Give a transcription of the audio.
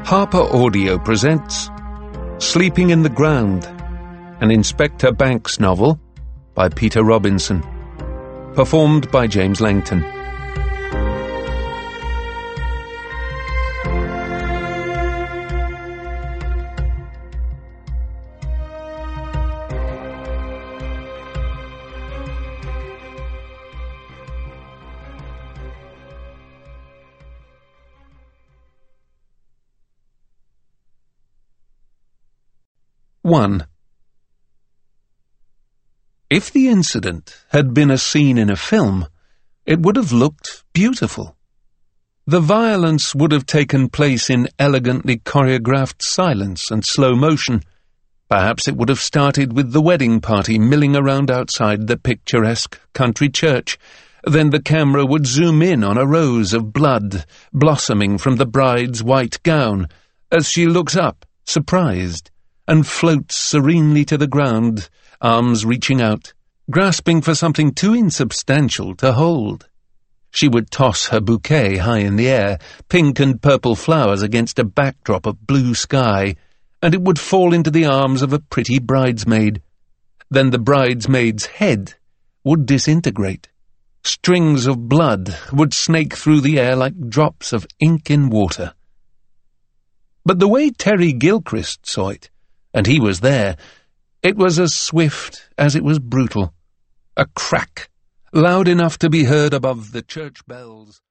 Harper Audio presents Sleeping in the Ground, an Inspector Banks novel by Peter Robinson, performed by James Langton. One. If the incident had been a scene in a film, it would have looked beautiful. The violence would have taken place in elegantly choreographed silence and slow motion. Perhaps it would have started with the wedding party milling around outside the picturesque country church. Then the camera would zoom in on a rose of blood blossoming from the bride's white gown as she looks up, surprised, and floats serenely to the ground, arms reaching out, grasping for something too insubstantial to hold. She would toss her bouquet high in the air, pink and purple flowers against a backdrop of blue sky, and it would fall into the arms of a pretty bridesmaid. Then the bridesmaid's head would disintegrate. Strings of blood would snake through the air like drops of ink in water. But the way Terry Gilchrist saw it, and he was there, it was as swift as it was brutal. A crack, loud enough to be heard above the church bells.